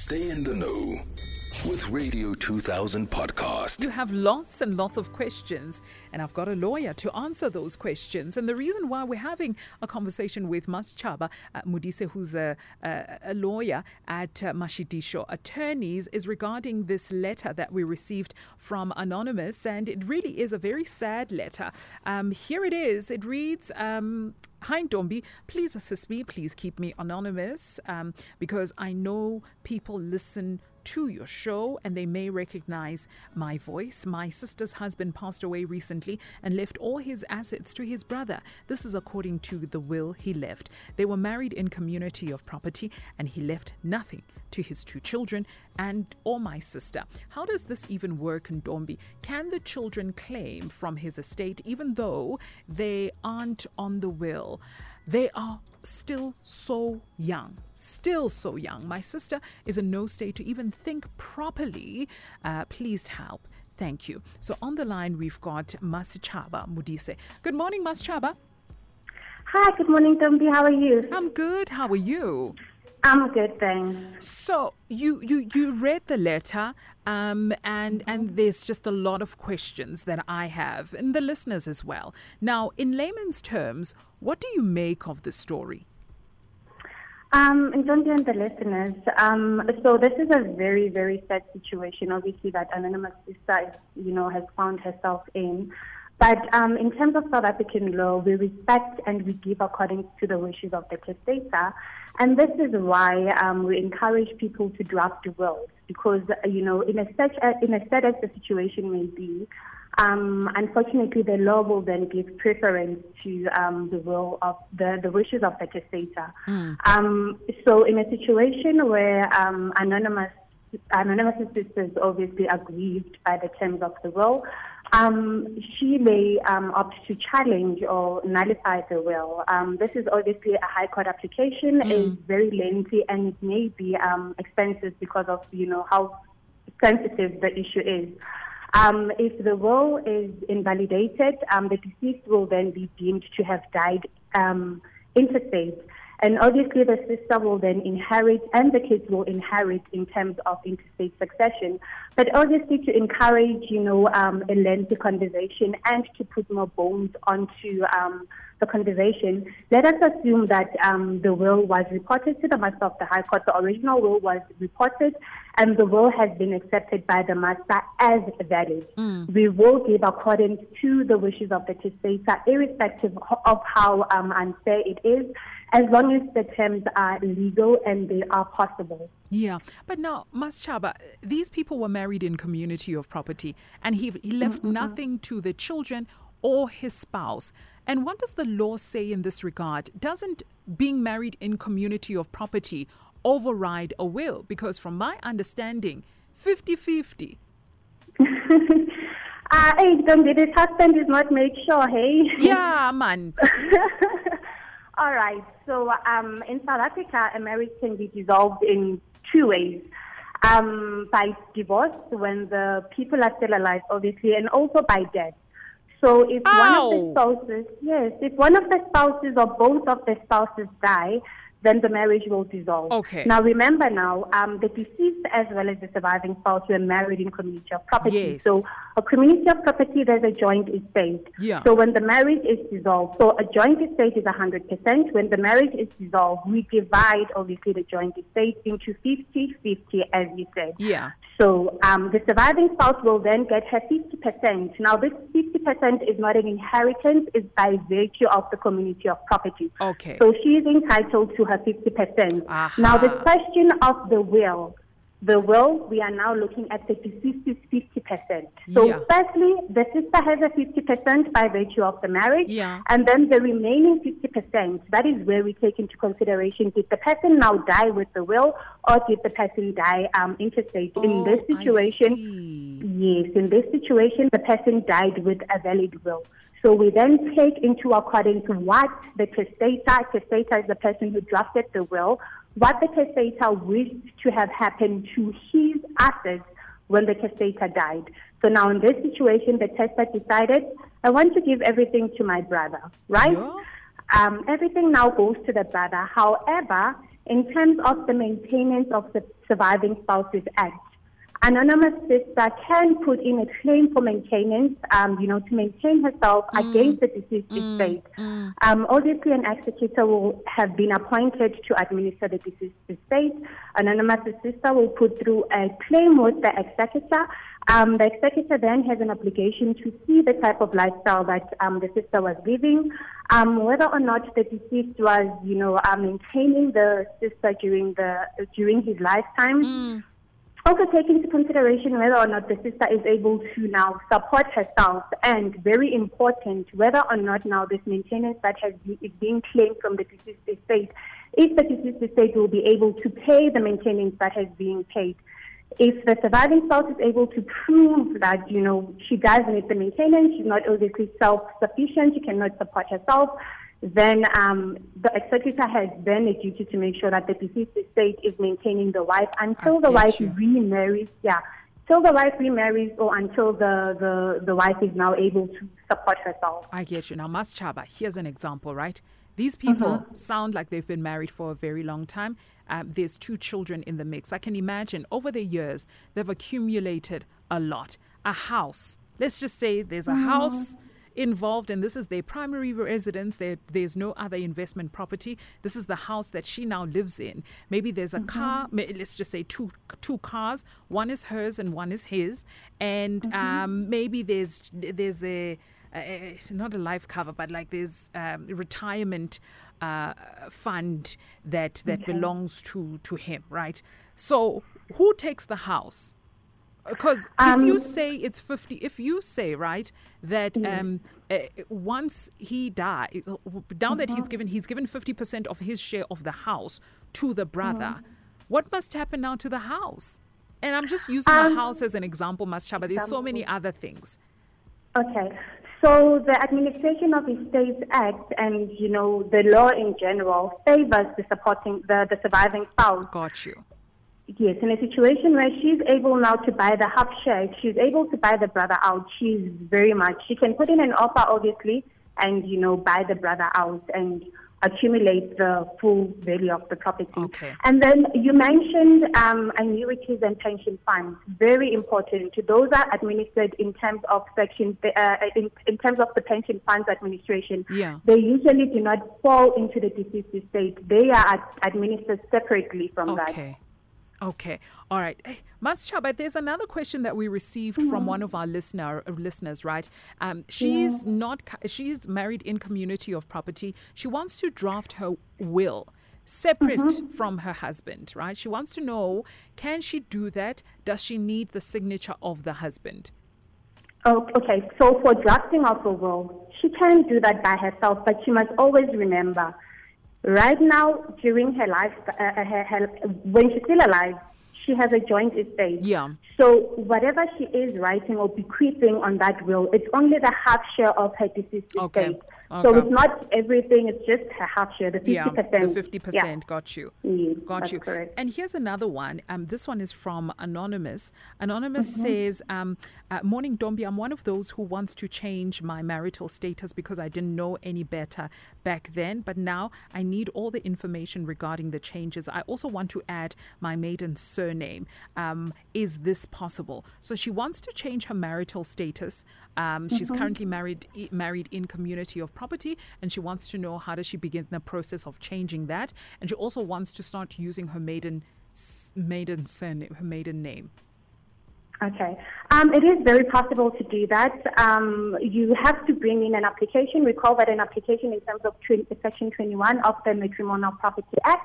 Stay in the know with Radio 2000 podcast. You have lots and lots of questions, and I've got a lawyer to answer those questions. And the reason why we're having a conversation with Masitjhaba Modise, who's a lawyer at Mashidisho Attorneys, is regarding this letter that we received from Anonymous. And it really is a very sad letter. Here it is. It reads... Hi Ntombi, please assist me, please keep me anonymous because I know people listen to your show and they may recognize my voice. My sister's husband passed away recently and left all his assets to his brother. This is according to the will he left. They were married in community of property and he left nothing to his 2 children and or my sister. How does this even work, Ntombi? Can the children claim from his estate even though they aren't on the will? They are still so young. My sister is in no state to even think properly. Please help. Thank you. So on the line, we've got Masitjhaba Modise. Good morning, Masitjhaba. Hi, good morning, Ntombi. How are you? I'm good. How are you? I'm good, thanks. So you read the letter and there's just a lot of questions that I have and the listeners as well. Now, in layman's terms, what do you make of the story? Ntombi and the listeners, so this is a very, very sad situation, obviously, that Anonymous sister has found herself in. But in terms of South African law, we respect and we give according to the wishes of the testator. And this is why we encourage people to draft wills, because, in a sad as the situation may be, unfortunately, the law will then give preference to the will of the wishes of the testator. So in a situation where Anonymous sisters obviously aggrieved by the terms of the will, she may opt to challenge or nullify the will. This is obviously a high court application. It's very lengthy and it may be expensive because of how sensitive the issue is. If the will is invalidated, the deceased will then be deemed to have died interstate. And obviously the sister will then inherit and the kids will inherit in terms of interstate succession. But obviously to encourage, a lengthy conversation and to put more bones onto the conversation, let us assume that the will was reported to the master of the High Court. The original will was reported and the will has been accepted by the master as valid. We will give according to the wishes of the testator, irrespective of how unfair it is, as long as the terms are legal and they are possible. Yeah, but now, Masitjhaba, these people were married in community of property and he left nothing to the children or his spouse. And what does the law say in this regard? Doesn't being married in community of property override a will? Because from my understanding, 50-50. Hey, don't get his husband is not made sure, hey? Yeah, man. All right. So in South Africa, a marriage can be dissolved in 2 ways. By divorce, when the people are still alive, obviously, and also by death. So if one of the spouses or both of the spouses die, then the marriage will dissolve. Okay. Now, remember the deceased as well as the surviving spouse were married in community of property. Yes. So a community of property, there's a joint estate. Yeah. So when the marriage is dissolved, so a joint estate is 100%. When the marriage is dissolved, we divide, obviously, the joint estate into 50-50, as you said. Yeah. So the surviving spouse will then get her 50%. Now, this 50% is not an inheritance. It's by virtue of the community of property. Okay. So she is entitled to her 50%. Aha. Now, the question of the will, we are now looking at the deceased's 50%. So firstly, the sister has a 50% by virtue of the marriage. Yeah. And then the remaining 50%, that is where we take into consideration, did the person now die with the will or did the person die interstate? In this situation, the person died with a valid will. So we then take into accordance what the testator is the person who drafted the will, what the testator wished to have happened to his assets when the testator died. So now in this situation, the testator decided, I want to give everything to my brother, right? Yeah. Everything now goes to the brother. However, in terms of the Maintenance of the Surviving Spouses Act, anonymous sister can put in a claim for maintenance, to maintain herself against the deceased estate. Obviously, an executor will have been appointed to administer the deceased estate. Anonymous sister will put through a claim with the executor. The executor then has an obligation to see the type of lifestyle that the sister was living, whether or not the deceased was, maintaining the sister during his lifetime. Also take into consideration whether or not the sister is able to now support herself, and very important, whether or not now this maintenance that is being claimed from the deceased estate, if the deceased estate will be able to pay the maintenance that has been paid. If the surviving spouse is able to prove that, she does need the maintenance, she's not obviously self-sufficient, she cannot support herself, then the executor has then a duty to make sure that the deceased estate is maintaining the wife until the wife remarries. Till the wife remarries, or until the wife is now able to support herself. I get you. Now, Mas Chaba, here's an example, right? These people sound like they've been married for a very long time. There's 2 children in the mix. I can imagine over the years, they've accumulated a lot. A house. Let's just say there's a house involved, and this is their primary residence. There's no other investment property. This is the house that she now lives in. Maybe there's a car. Let's just say two cars. One is hers and one is his. And maybe there's a not a life cover, but like there's a retirement fund that belongs to him, right? So who takes the house? Because if you say it's 50, if you say, right, that once he dies, now that he's given 50% of his share of the house to the brother, what must happen now to the house? And I'm just using the house as an example, Mas Chaba. There's so many other things. Okay. So the Administration of Estates Act and, the law in general favors the surviving spouse. Got you. Yes, in a situation where she's able now to buy the half share, she's able to buy the brother out. She can put in an offer, obviously, and, buy the brother out and accumulate the full value of the property. Okay. And then you mentioned annuities and pension funds. Very important. Those are administered in terms of in terms of the pension funds administration. Yeah. They usually do not fall into the deceased estate. They are administered separately from that. Okay. All right. Hey, Mas Chaba, there's another question that we received from one of our listeners, right? She's married in community of property. She wants to draft her will separate from her husband, right? She wants to know, can she do that? Does she need the signature of the husband? Oh, okay. So for drafting of a will, she can do that by herself, but she must always remember, right now, during her life, when she's still alive, she has a joint estate. Yeah. So whatever she is writing or bequeathing on that will, it's only the half share of her deceased estate. So it's not everything, it's just her half share, the 50%. Yeah, the 50%. Yeah. Got you. Yes, got you. Correct. And here's another one. This one is from Anonymous. Anonymous says, Morning, Dombi, I'm one of those who wants to change my marital status because I didn't know any better back then. But now I need all the information regarding the changes. I also want to add my maiden surname. Is this possible? So she wants to change her marital status. She's currently married in community of property, and she wants to know how does she begin the process of changing that. And she also wants to start using her maiden surname, her maiden name. Okay. It is very possible to do that. You have to bring in an application. Recall that an application in terms of Section 21 of the Matrimonial Property Act.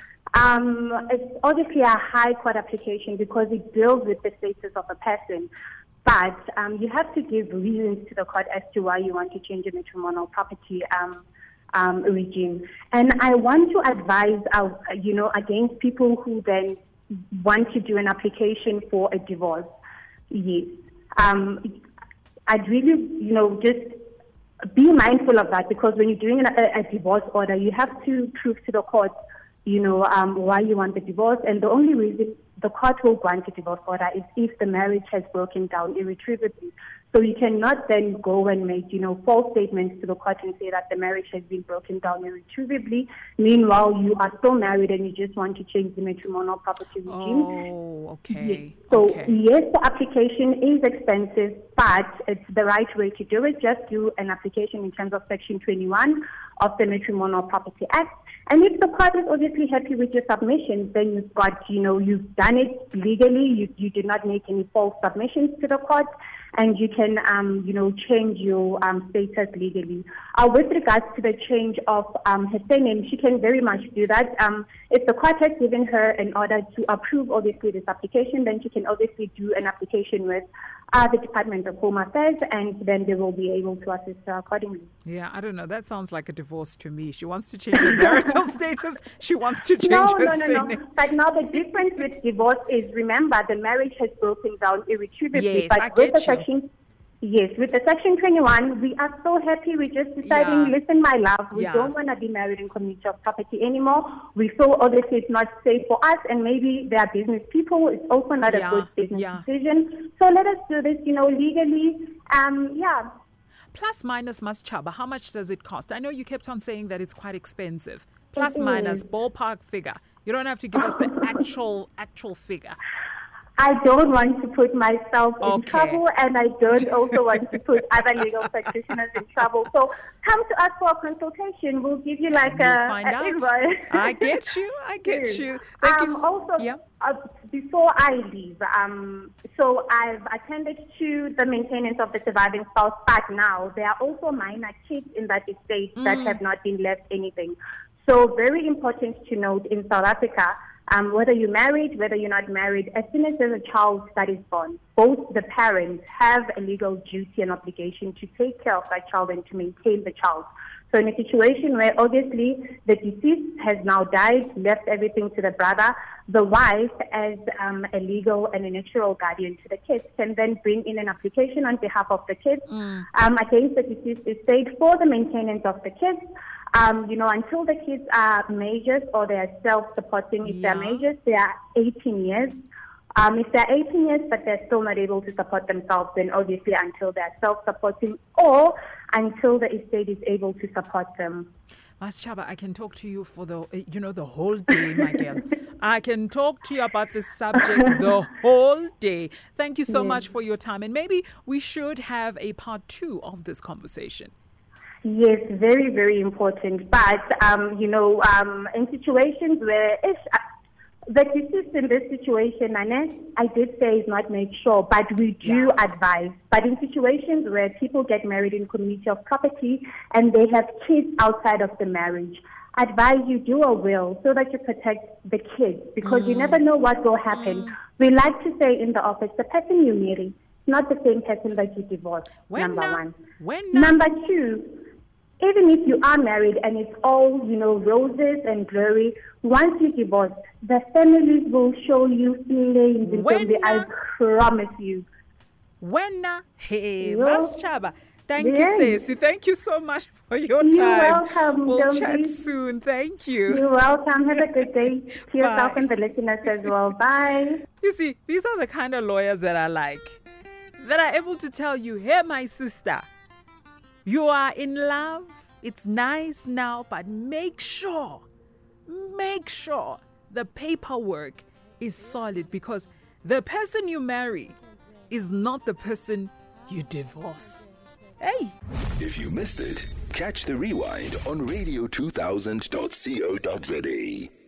It's obviously a high court application because it deals with the status of a person. But you have to give reasons to the court as to why you want to change the matrimonial property regime. And I want to advise, against people who then want to do an application for a divorce. Yes. I'd really, just be mindful of that, because when you're doing a divorce order, you have to prove to the court, why you want the divorce. And the only reason the court will grant a divorce order is if the marriage has broken down irretrievably. So you cannot then go and make, false statements to the court and say that the marriage has been broken down irretrievably. Meanwhile, you are still married and you just want to change the matrimonial property regime. Oh, okay. Yes. So, okay. Yes, the application is expensive, but it's the right way to do it. Just do an application in terms of Section 21 of the Matrimonial Property Act. And if the court is obviously happy with your submissions, then you've got, you've done it legally. You did not make any false submissions to the court, and you can, change your status legally. With regards to the change of her surname, she can very much do that. If the court has given her an order to approve, obviously, this application, then she can obviously do an application with the Department of Home Affairs, and then they will be able to assist her accordingly. Yeah, I don't know. That sounds like a divorce to me. She wants to change her marital status. She wants to change her surname. No. But now the difference with divorce is, remember, the marriage has broken down irretrievably. Yes, but I get with the Section 21, we are so happy. We're just deciding, listen, my love, we don't want to be married in community of property anymore. We feel obviously it's not safe for us, and maybe they are business people. It's also not a good business decision. So let us do this, legally. Plus minus, Ms. Chaba, how much does it cost? I know you kept on saying that it's quite expensive. Plus minus, ballpark figure. You don't have to give us the actual figure. I don't want to put myself in trouble, and I don't also want to put other legal practitioners in trouble. So come to us for a consultation. We'll give you like find out. I get you. Thank you. Before I leave, so I've attended to the maintenance of the surviving spouse, but now there are also minor kids in that estate that have not been left anything. So very important to note in South Africa, whether you're married, whether you're not married, as soon as there's a child that is born, both the parents have a legal duty and obligation to take care of that child and to maintain the child. So in a situation where obviously the deceased has now died, left everything to the brother, the wife as a legal and a natural guardian to the kids can then bring in an application on behalf of the kids against the deceased estate for the maintenance of the kids. Until the kids are majors or they are self-supporting. If they're majors, they are 18 years. If they're 18 years but they're still not able to support themselves, then obviously until they're self-supporting or until the estate is able to support them. Ms. Chaba, I can talk to you for the whole day, my dear. I can talk to you about this subject the whole day. Thank you so much for your time. And maybe we should have a part 2 of this conversation. Yes, very, very important. But, in situations where the deceased in this situation, I did say is not make sure, but we do advise. But in situations where people get married in community of property and they have kids outside of the marriage, advise you do a will so that you protect the kids, because you never know what will happen. We like to say in the office, the person you marry, not the same person that you divorce, number one. Number 2, even if you are married and it's all, roses and glory, once you divorce, the families will show you flames in Zambia, I promise you. Hey, Ms. Chaba. Thank you, Ceci. Thank you so much for your time. You're welcome. We'll chat soon. Thank you. You're welcome. Have a good day to yourself and the listeners as well. Bye. You see, these are the kind of lawyers that I like, that are able to tell you, hey, my sister, you are in love. It's nice now, but make sure the paperwork is solid, because the person you marry is not the person you divorce. Hey! If you missed it, catch the rewind on radio2000.co.za.